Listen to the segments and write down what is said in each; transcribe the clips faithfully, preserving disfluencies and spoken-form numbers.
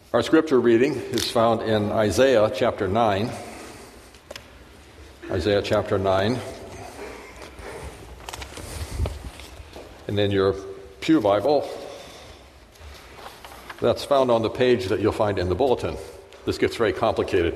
Our scripture reading is found in Isaiah chapter nine. Isaiah chapter nine. And in your pew Bible, that's found on the page that you'll find in the bulletin. This gets very complicated.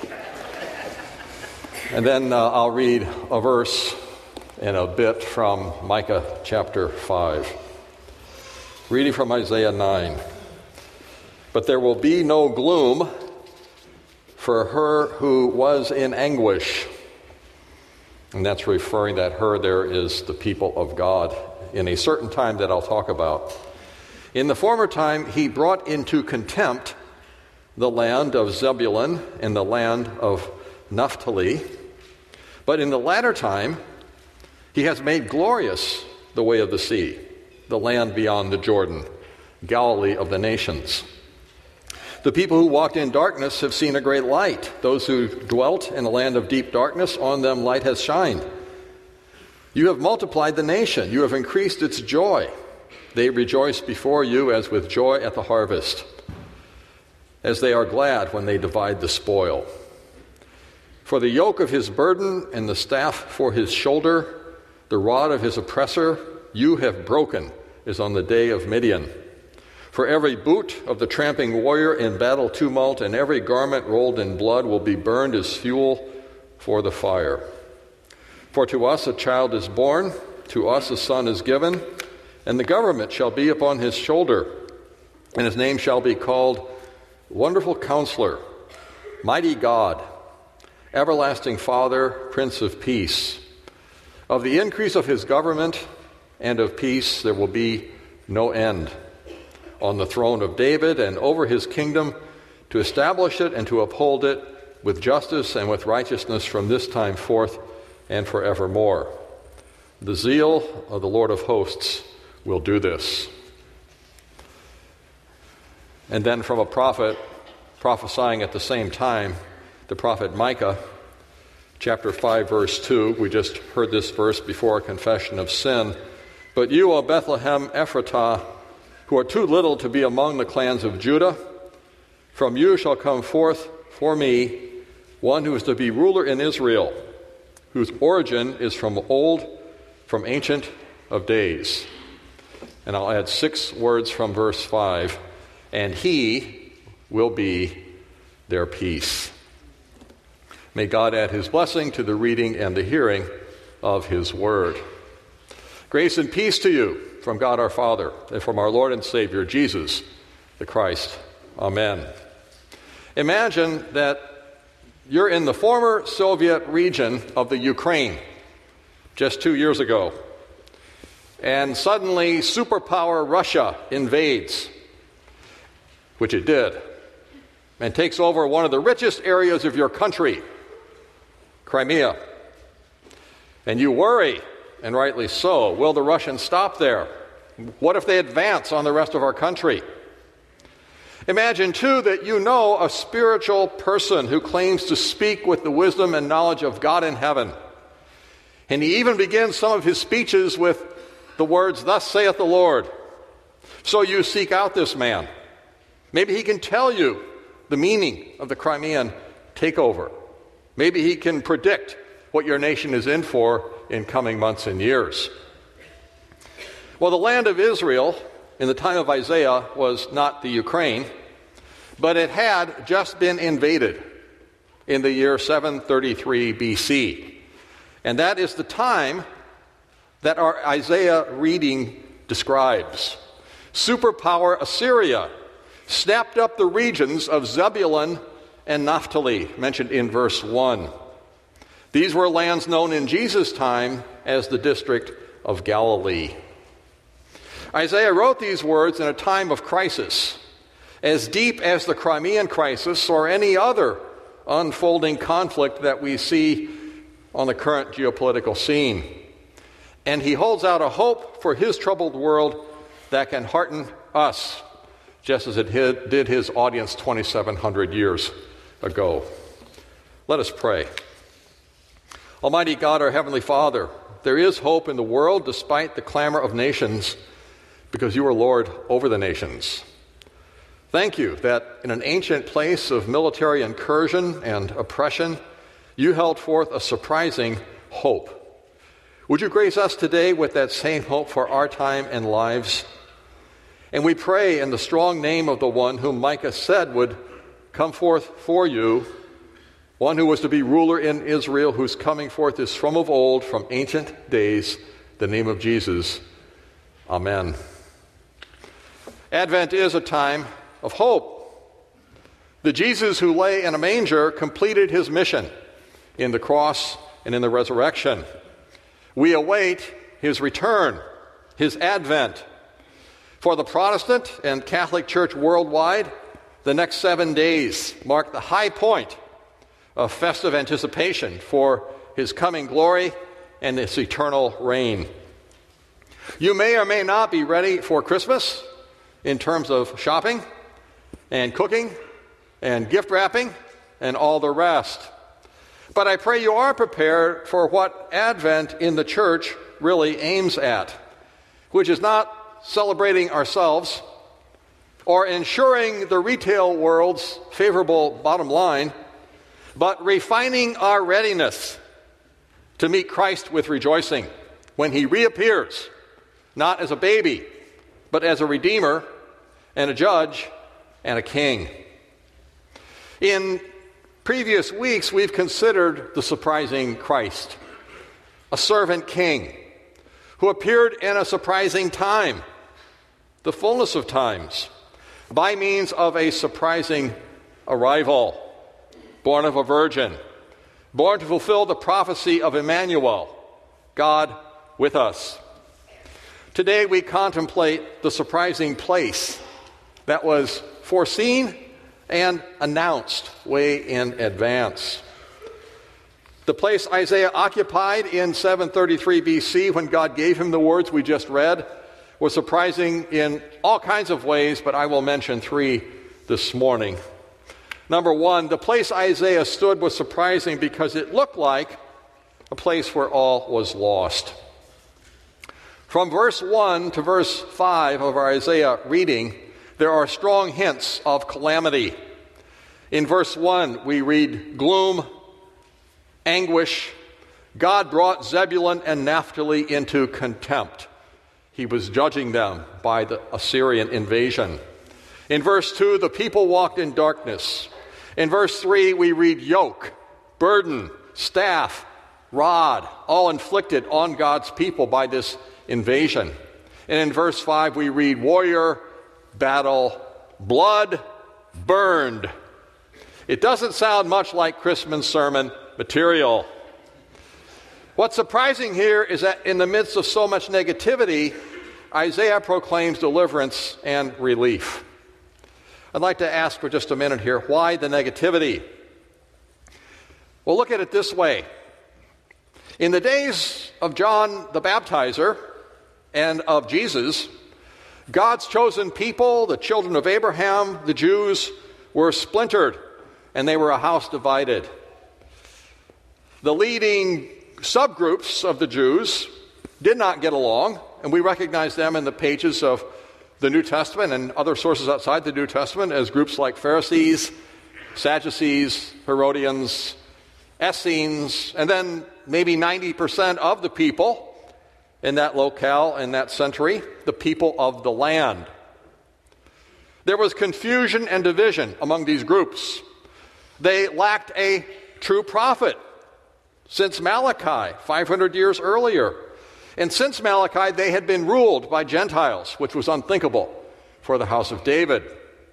And then uh, I'll read a verse and a bit from Micah chapter five. Reading from Isaiah nine. But there will be no gloom for her who was in anguish. And that's referring that her there is the people of God in a certain time that I'll talk about. In the former time he brought into contempt the land of Zebulun and the land of Naphtali. But in the latter time he has made glorious the way of the sea, the land beyond the Jordan, Galilee of the nations. The people who walked in darkness have seen a great light. Those who dwelt in a land of deep darkness, on them light has shined. You have multiplied the nation. You have increased its joy. They rejoice before you as with joy at the harvest, as they are glad when they divide the spoil. For the yoke of his burden and the staff for his shoulder, the rod of his oppressor, you have broken, as on the day of Midian. For every boot of the tramping warrior in battle tumult and every garment rolled in blood will be burned as fuel for the fire. For to us a child is born, to us a son is given, and the government shall be upon his shoulder, and his name shall be called Wonderful Counselor, Mighty God, Everlasting Father, Prince of Peace. Of the increase of his government and of peace there will be no end, on the throne of David and over his kingdom, to establish it and to uphold it with justice and with righteousness from this time forth and forevermore. The zeal of the Lord of hosts will do this. And then from a prophet prophesying at the same time, the prophet Micah, chapter five, verse two. We just heard this verse before our confession of sin. But you, O Bethlehem Ephratah, who are too little to be among the clans of Judah, from you shall come forth for me one who is to be ruler in Israel, whose origin is from old, from ancient of days. And I'll add six words from verse five. And he will be their peace. May God add his blessing to the reading and the hearing of his word. Grace and peace to you from God our Father and from our Lord and Savior, Jesus the Christ. Amen. Imagine that you're in the former Soviet region of the Ukraine just two years ago, and suddenly superpower Russia invades, which it did, and takes over one of the richest areas of your country, Crimea. And you worry, and rightly so, will the Russians stop there? What if they advance on the rest of our country? Imagine, too, that you know a spiritual person who claims to speak with the wisdom and knowledge of God in heaven. And he even begins some of his speeches with the words, "Thus saith the Lord." So you seek out this man. Maybe he can tell you the meaning of the Crimean takeover. Maybe he can predict what your nation is in for in coming months and years. Well, the land of Israel in the time of Isaiah was not the Ukraine, but it had just been invaded in the year seven thirty-three B C. And that is the time that our Isaiah reading describes. Superpower Assyria snapped up the regions of Zebulun and Naphtali, mentioned in verse one. These were lands known in Jesus' time as the district of Galilee. Isaiah wrote these words in a time of crisis, as deep as the Crimean crisis or any other unfolding conflict that we see on the current geopolitical scene. And he holds out a hope for his troubled world that can hearten us, just as it did his audience twenty-seven hundred years ago. Let us pray. Almighty God, our Heavenly Father, there is hope in the world despite the clamor of nations, because you are Lord over the nations. Thank you that in an ancient place of military incursion and oppression, you held forth a surprising hope. Would you grace us today with that same hope for our time and lives? And we pray in the strong name of the one whom Micah said would come forth for you, one who was to be ruler in Israel, whose coming forth is from of old, from ancient days, the name of Jesus. Amen. Advent is a time of hope. The Jesus who lay in a manger completed his mission in the cross and in the resurrection. We await his return, his advent. For the Protestant and Catholic Church worldwide, the next seven days mark the high point of festive anticipation for his coming glory and his eternal reign. You may or may not be ready for Christmas in terms of shopping and cooking and gift wrapping and all the rest. But I pray you are prepared for what Advent in the church really aims at, which is not celebrating ourselves or ensuring the retail world's favorable bottom line, but refining our readiness to meet Christ with rejoicing when he reappears, not as a baby, but as a redeemer and a judge and a king. In previous weeks, we've considered the surprising Christ, a servant king who appeared in a surprising time, the fullness of times, by means of a surprising arrival, born of a virgin, born to fulfill the prophecy of Emmanuel, God with us. Today we contemplate the surprising place that was foreseen and announced way in advance. The place Isaiah occupied in seven thirty-three B C when God gave him the words we just read was surprising in all kinds of ways, but I will mention three this morning. Number one, the place Isaiah stood was surprising because it looked like a place where all was lost. From verse one to verse five of our Isaiah reading, there are strong hints of calamity. In verse one, we read gloom, anguish. God brought Zebulun and Naphtali into contempt. He was judging them by the Assyrian invasion. In verse two, the people walked in darkness. In verse three, we read yoke, burden, staff, rod, all inflicted on God's people by this invasion. And in verse five, we read warrior, battle, blood, burned. It doesn't sound much like Christmas sermon material. What's surprising here is that in the midst of so much negativity, Isaiah proclaims deliverance and relief. I'd like to ask for just a minute here, why the negativity? Well, look at it this way. In the days of John the Baptizer and of Jesus, God's chosen people, the children of Abraham, the Jews, were splintered, and they were a house divided. The leading subgroups of the Jews did not get along, and we recognize them in the pages of the New Testament and other sources outside the New Testament as groups like Pharisees, Sadducees, Herodians, Essenes, and then maybe ninety percent of the people in that locale, in that century, the people of the land. There was confusion and division among these groups. They lacked a true prophet since Malachi, five hundred years earlier. And since Malachi, they had been ruled by Gentiles, which was unthinkable for the house of David.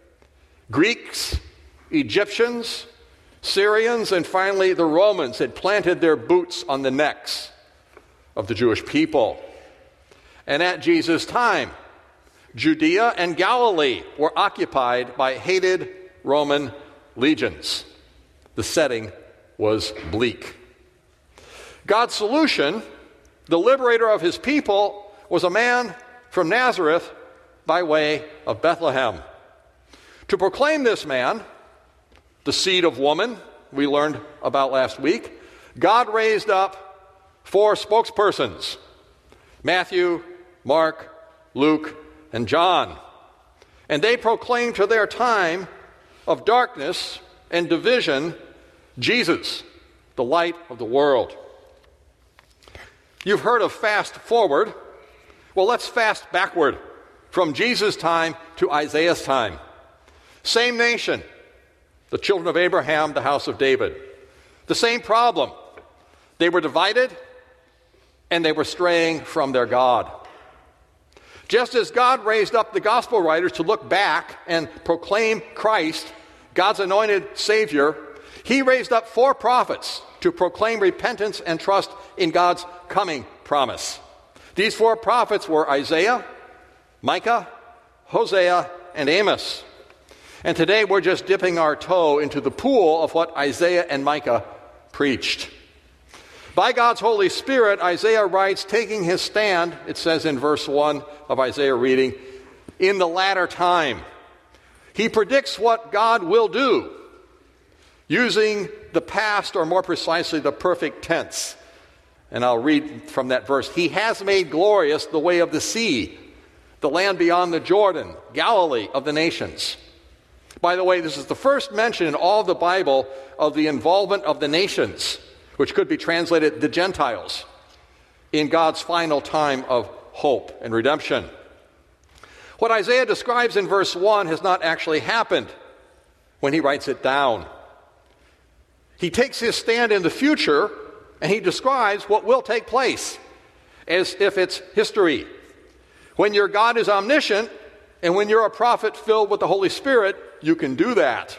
Greeks, Egyptians, Syrians, and finally the Romans had planted their boots on the necks of the Jewish people. And at Jesus' time, Judea and Galilee were occupied by hated Roman legions. The setting was bleak. God's solution, the liberator of his people, was a man from Nazareth by way of Bethlehem. To proclaim this man, the seed of woman, we learned about last week, God raised up four spokespersons, Matthew, Mark, Luke, and John. And they proclaim to their time of darkness and division Jesus, the light of the world. You've heard of fast forward. Well, let's fast backward from Jesus' time to Isaiah's time. Same nation, the children of Abraham, the house of David. The same problem. They were divided and they were straying from their God. Just as God raised up the gospel writers to look back and proclaim Christ, God's anointed Savior, he raised up four prophets to proclaim repentance and trust in God's coming promise. These four prophets were Isaiah, Micah, Hosea, and Amos. And today we're just dipping our toe into the pool of what Isaiah and Micah preached. By God's Holy Spirit, Isaiah writes, taking his stand, it says in verse one of Isaiah reading, in the latter time. He predicts what God will do, using the past, or more precisely, the perfect tense. And I'll read from that verse. He has made glorious the way of the sea, the land beyond the Jordan, Galilee of the nations. By the way, this is the first mention in all of the Bible of the involvement of the nations, which could be translated the Gentiles, in God's final time of hope and redemption. What Isaiah describes in verse one has not actually happened when he writes it down. He takes his stand in the future and he describes what will take place as if it's history. When your God is omniscient and when you're a prophet filled with the Holy Spirit, you can do that.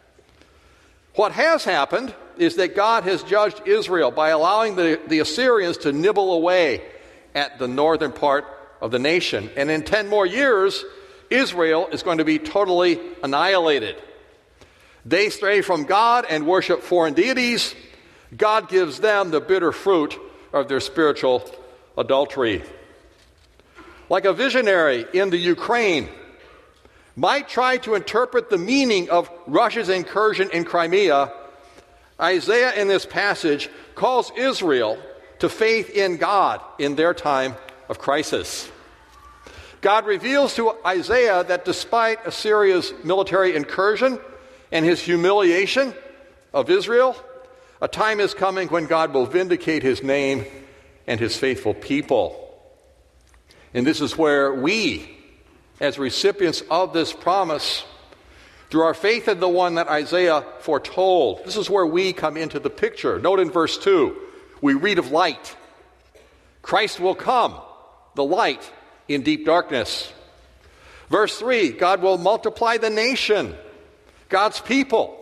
What has happened is that God has judged Israel by allowing the, the Assyrians to nibble away at the northern part of the nation. And in ten more years, Israel is going to be totally annihilated. They stray from God and worship foreign deities. God gives them the bitter fruit of their spiritual adultery. Like a visionary in the Ukraine might try to interpret the meaning of Russia's incursion in Crimea, Isaiah in this passage calls Israel to faith in God in their time of crisis. God reveals to Isaiah that despite Assyria's military incursion and his humiliation of Israel, a time is coming when God will vindicate his name and his faithful people. And this is where we, as recipients of this promise, through our faith in the one that Isaiah foretold, this is where we come into the picture. Note in verse two, we read of light. Christ will come, the light in deep darkness. Verse three, God will multiply the nation, God's people.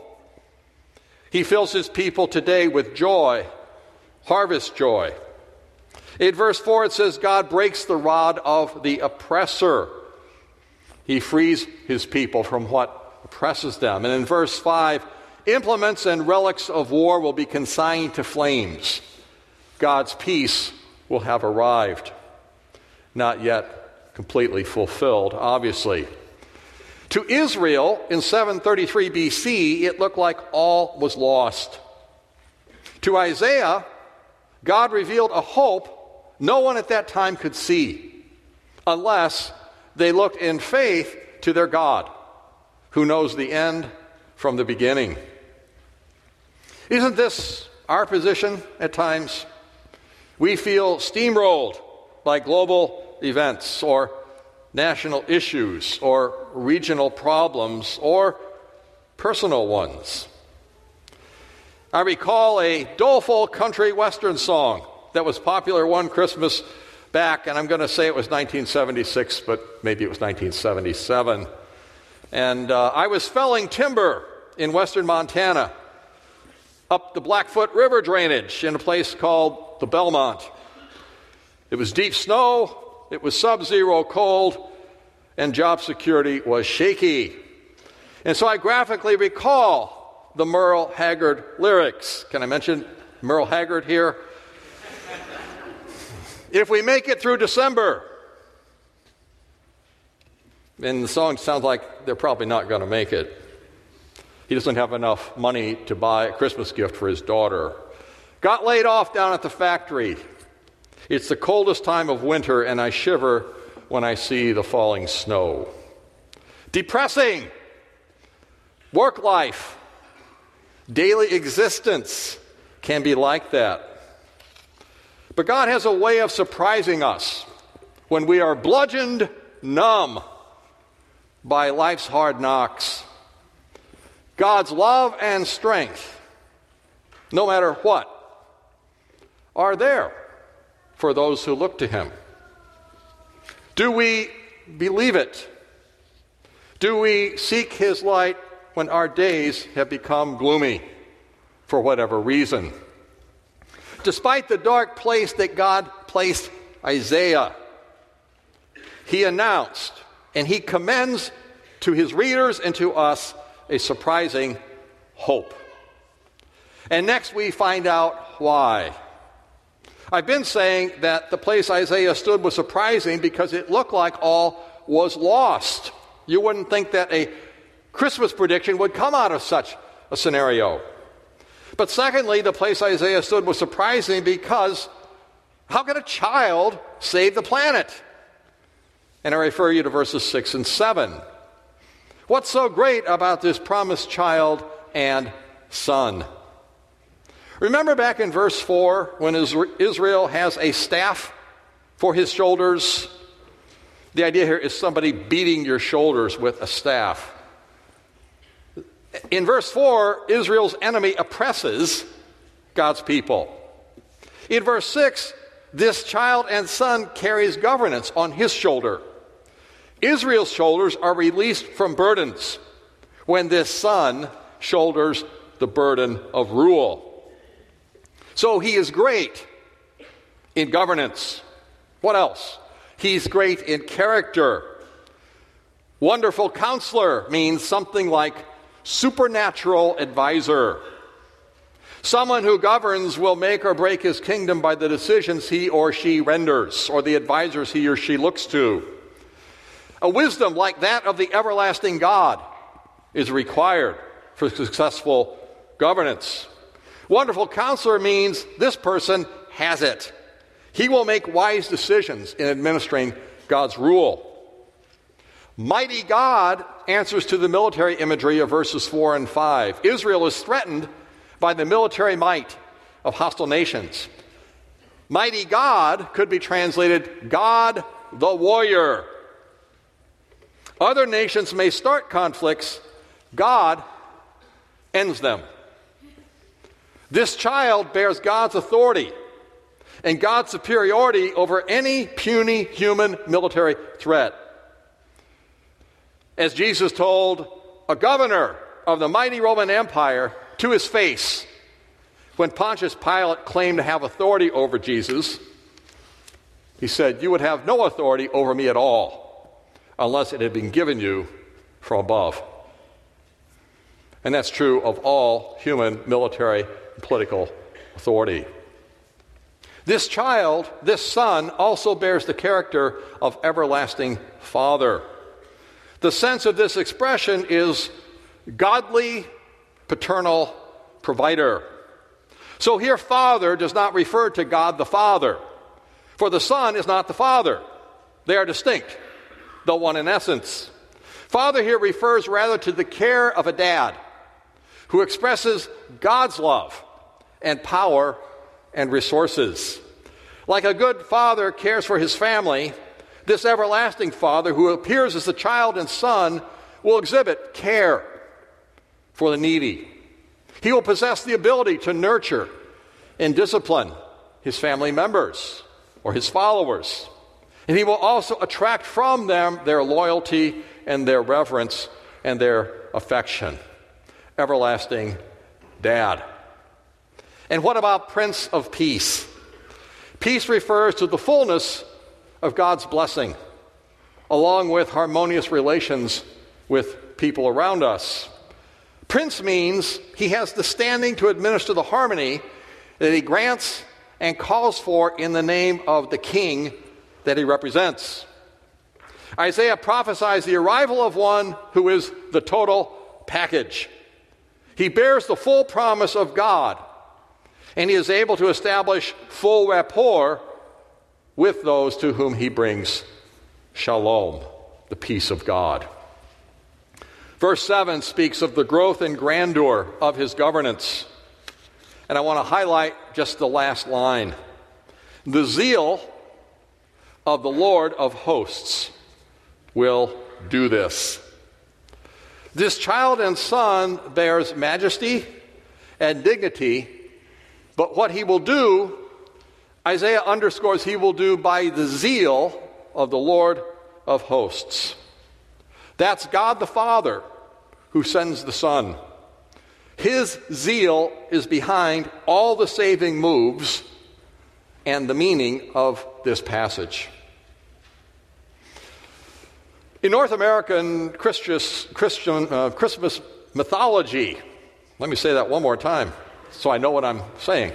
He fills his people today with joy, harvest joy. In verse four it says, God breaks the rod of the oppressor. He frees his people from what oppresses them. And in verse five, implements and relics of war will be consigned to flames. God's peace will have arrived. Not yet completely fulfilled, obviously. To Israel in seven thirty-three B C, it looked like all was lost. To Isaiah, God revealed a hope no one at that time could see, unless they looked in faith to their God, who knows the end from the beginning. Isn't this our position at times? We feel steamrolled by global events or national issues or regional problems or personal ones. I recall a doleful country western song that was popular one Christmas back, and I'm going to say it was nineteen seventy-six, but maybe it was nineteen seventy-seven. And uh, I was felling timber in western Montana up the Blackfoot River drainage in a place called the Belmont. It was deep snow, it was sub-zero cold, and job security was shaky. And so I graphically recall the Merle Haggard lyrics. Can I mention Merle Haggard here? If we make it through December. And the song sounds like they're probably not going to make it. He doesn't have enough money to buy a Christmas gift for his daughter. Got laid off down at the factory. It's the coldest time of winter, and I shiver when I see the falling snow. depressing. Work life, daily existence can be like that. But God has a way of surprising us when we are bludgeoned numb by life's hard knocks. God's love and strength, no matter what, are there for those who look to Him. Do we believe it? Do we seek His light when our days have become gloomy for whatever reason? Despite the dark place that God placed Isaiah, he announced and he commends to his readers and to us a surprising hope. And next we find out why. I've been saying that the place Isaiah stood was surprising because it looked like all was lost. You wouldn't think that a Christmas prediction would come out of such a scenario. But secondly, the place Isaiah stood was surprising because how could a child save the planet? And I refer you to verses six and seven. What's so great about this promised child and son? Remember back in verse four when Israel has a staff for his shoulders? The idea here is somebody beating your shoulders with a staff. In verse four, Israel's enemy oppresses God's people. In verse six, this child and son carries governance on his shoulder. Israel's shoulders are released from burdens when this son shoulders the burden of rule. So he is great in governance. What else? He's great in character. Wonderful counselor means something like supernatural advisor. Someone who governs will make or break his kingdom by the decisions he or she renders or the advisors he or she looks to. A wisdom like that of the everlasting God is required for successful governance. Wonderful counselor means this person has it. He will make wise decisions in administering God's rule. Mighty God answers to the military imagery of verses four and five. Israel is threatened by the military might of hostile nations. Mighty God could be translated God the warrior. Other nations may start conflicts. God ends them. This child bears God's authority and God's superiority over any puny human military threat. As Jesus told a governor of the mighty Roman Empire to his face when Pontius Pilate claimed to have authority over Jesus, he said, "You would have no authority over me at all unless it had been given you from above." And that's true of all human military and political authority. This child, this son, also bears the character of everlasting Father. The sense of this expression is godly, paternal provider. So here, Father does not refer to God the Father, for the Son is not the Father. They are distinct, though one in essence. Father here refers rather to the care of a dad who expresses God's love and power and resources. Like a good father cares for his family, this everlasting Father, who appears as the child and son, will exhibit care for the needy. He will possess the ability to nurture and discipline his family members or his followers. And he will also attract from them their loyalty and their reverence and their affection. Everlasting Dad. And what about Prince of Peace? Peace refers to the fullness of God's blessing, along with harmonious relations with people around us. Prince means he has the standing to administer the harmony that he grants and calls for in the name of the king that he represents. Isaiah prophesies the arrival of one who is the total package. He bears the full promise of God, and he is able to establish full rapport with those to whom he brings shalom, the peace of God. Verse seven speaks of the growth and grandeur of his governance. And I want to highlight just the last line. The zeal of the Lord of hosts will do this. This child and son bears majesty and dignity, but what he will do, Isaiah underscores he will do by the zeal of the Lord of hosts. That's God the Father who sends the Son. His zeal is behind all the saving moves and the meaning of this passage. In North American Christian, Christian uh, Christmas mythology, let me say that one more time so I know what I'm saying.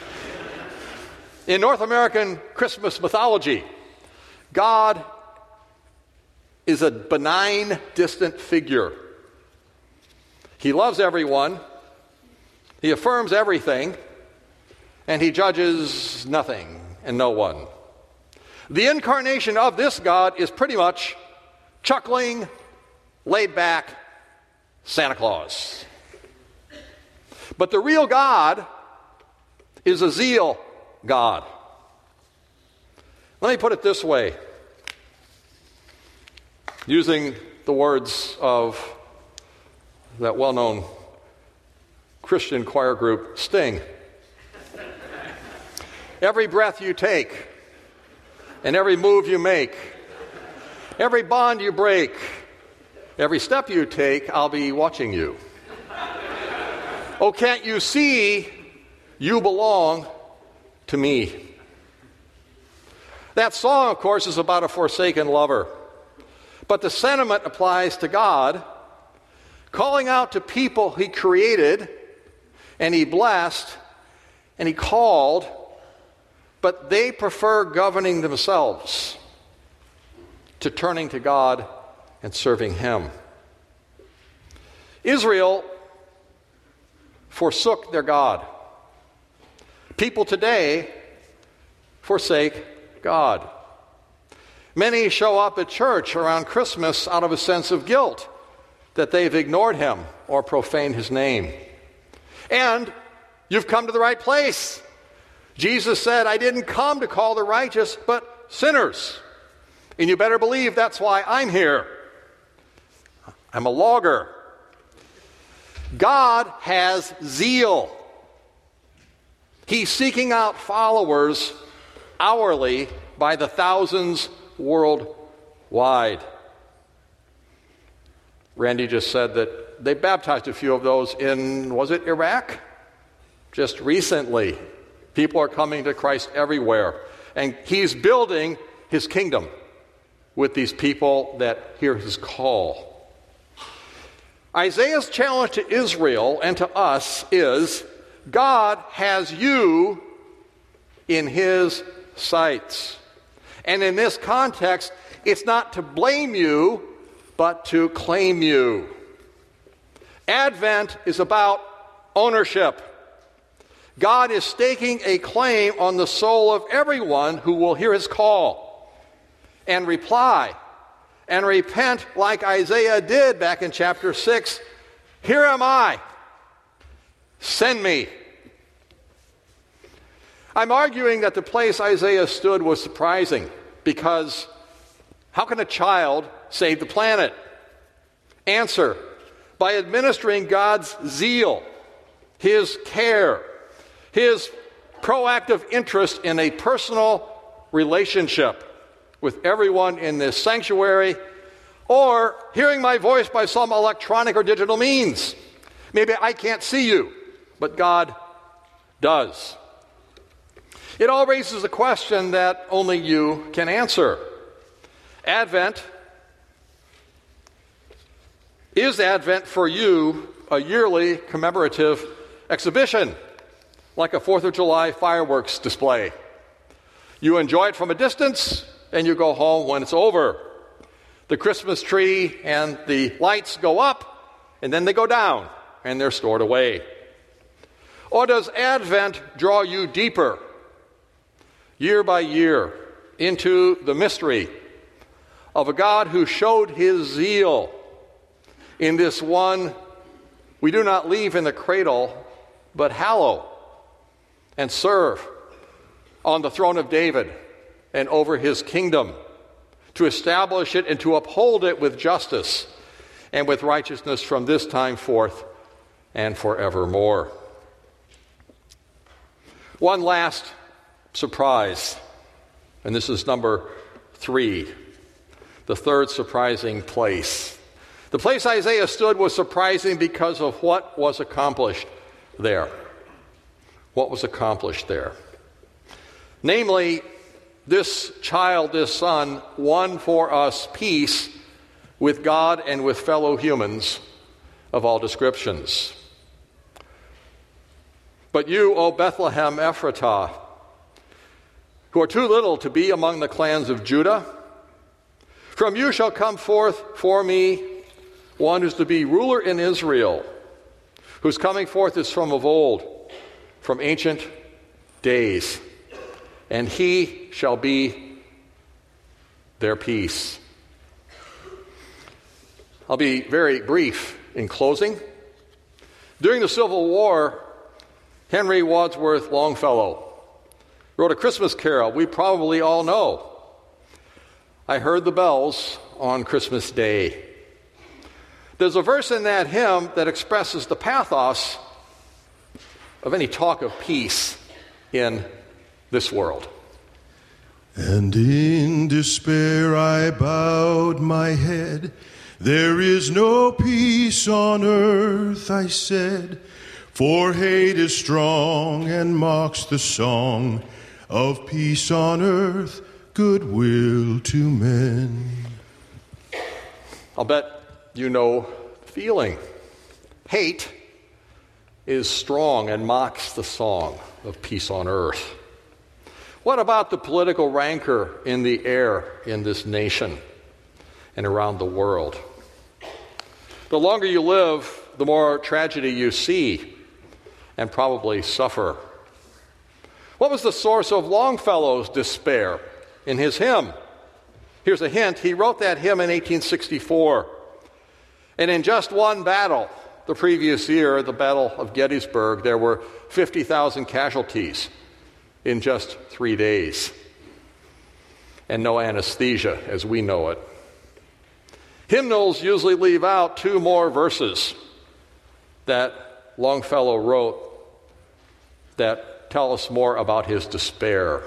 In North American Christmas mythology, God is a benign, distant figure. He loves everyone, he affirms everything, and he judges nothing and no one. The incarnation of this God is pretty much chuckling, laid-back Santa Claus. But the real God is a zeal God. Let me put it this way, using the words of that well-known Christian choir group, Sting. Every breath you take, and every move you make, every bond you break, every step you take, I'll be watching you. Oh, can't you see you belong to me? That song, of course, is about a forsaken lover. But the sentiment applies to God, calling out to people he created, and he blessed, and he called, but they prefer governing themselves to turning to God and serving him. Israel forsook their God. People today forsake God. Many show up at church around Christmas out of a sense of guilt that they've ignored him or profaned his name. And you've come to the right place. Jesus said, I didn't come to call the righteous, but sinners. And you better believe that's why I'm here. I'm a logger. God has zeal. He's seeking out followers hourly by the thousands worldwide. Randy just said that they baptized a few of those in, was it Iraq? Just recently. People are coming to Christ everywhere. And he's building his kingdom with these people that hear his call. Isaiah's challenge to Israel and to us is, God has you in his sights. And in this context, it's not to blame you, but to claim you. Advent is about ownership. God is staking a claim on the soul of everyone who will hear his call and reply and repent like Isaiah did back in chapter six. Here am I. Send me. I'm arguing that the place Isaiah stood was surprising because how can a child save the planet? Answer, by administering God's zeal, his care, his proactive interest in a personal relationship with everyone in this sanctuary, or hearing my voice by some electronic or digital means. Maybe I can't see you, but God does. It all raises a question that only you can answer. Advent, is Advent for you a yearly commemorative exhibition, like a fourth of July fireworks display? You enjoy it from a distance, and you go home when it's over. The Christmas tree and the lights go up, and then they go down, and they're stored away. Or does Advent draw you deeper, year by year, into the mystery of a God who showed his zeal In this one, we do not leave in the cradle, but hallow and serve on the throne of David and over his kingdom, to establish it and to uphold it with justice and with righteousness from this time forth and forevermore. One last surprise, and this is number three, the third surprising place. The place Isaiah stood was surprising because of what was accomplished there. What was accomplished there? Namely, this child, this son, won for us peace with God and with fellow humans of all descriptions. But you, O Bethlehem Ephratah, who are too little to be among the clans of Judah, from you shall come forth for me one who's to be ruler in Israel, whose coming forth is from of old, from ancient days, and he shall be their peace. I'll be very brief in closing. During the Civil War, Henry Wadsworth Longfellow wrote a Christmas carol we probably all know. I heard the bells on Christmas Day. There's a verse in that hymn that expresses the pathos of any talk of peace in this world. And in despair I bowed my head. There is no peace on earth, I said, for hate is strong and mocks the song of peace on earth, goodwill to men. I'll bet you know the feeling. Hate is strong and mocks the song of peace on earth. What about the political rancor in the air in this nation and around the world? The longer you live, the more tragedy you see and probably suffer. What was the source of Longfellow's despair in his hymn? Here's a hint. He wrote that hymn in eighteen sixty-four. And in just one battle, the previous year, the Battle of Gettysburg, there were fifty thousand casualties in just three days. And no anesthesia as we know it. Hymnals usually leave out two more verses that Longfellow wrote that tell us more about his despair.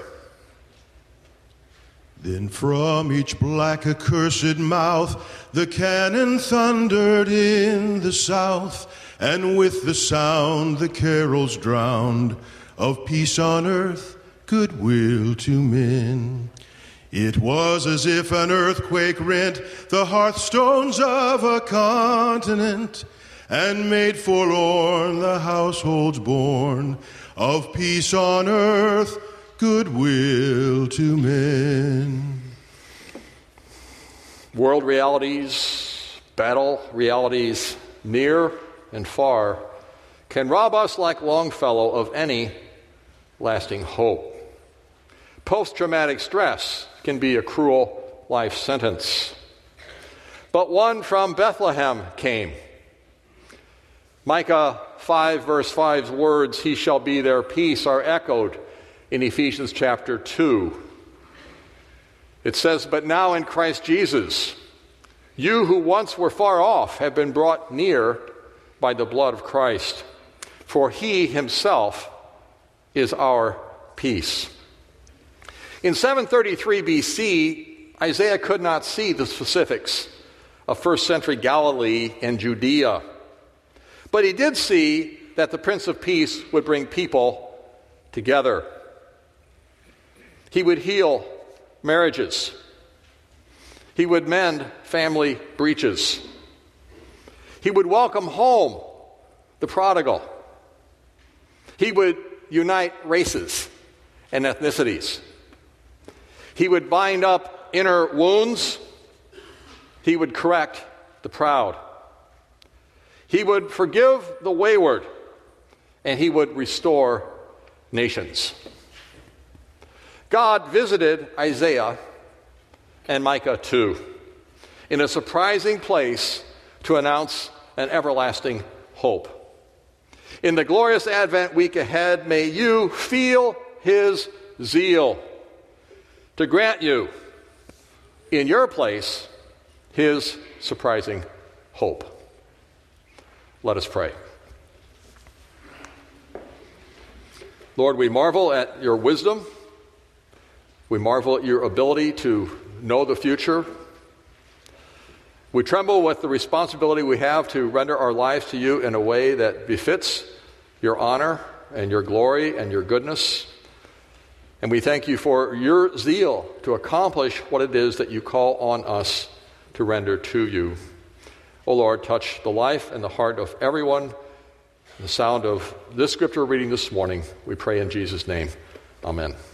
Then from each black accursed mouth the cannon thundered in the south, and with the sound the carols drowned of peace on earth, goodwill to men. It was as if an earthquake rent the hearthstones of a continent and made forlorn the households born of peace on earth, goodwill to men. World realities, battle realities, near and far, can rob us like Longfellow of any lasting hope. Post-traumatic stress can be a cruel life sentence. But one from Bethlehem came. Micah five, verse five's words, "He shall be their peace," are echoed in Ephesians chapter two. It says, "But now in Christ Jesus, you who once were far off have been brought near by the blood of Christ, for he himself is our peace." In seven thirty-three B C, Isaiah could not see the specifics of first century Galilee and Judea. But he did see that the Prince of Peace would bring people together. He would heal marriages. He would mend family breaches. He would welcome home the prodigal. He would unite races and ethnicities. He would bind up inner wounds. He would correct the proud. He would forgive the wayward, and he would restore nations. God visited Isaiah and Micah too in a surprising place to announce an everlasting hope. In the glorious Advent week ahead, may you feel his zeal to grant you, in your place, his surprising hope. Let us pray. Lord, we marvel at your wisdom. We marvel at your ability to know the future. We tremble with the responsibility we have to render our lives to you in a way that befits your honor and your glory and your goodness. And we thank you for your zeal to accomplish what it is that you call on us to render to you. O Lord, touch the life and the heart of everyone. The sound of this scripture reading this morning, we pray in Jesus' name. Amen.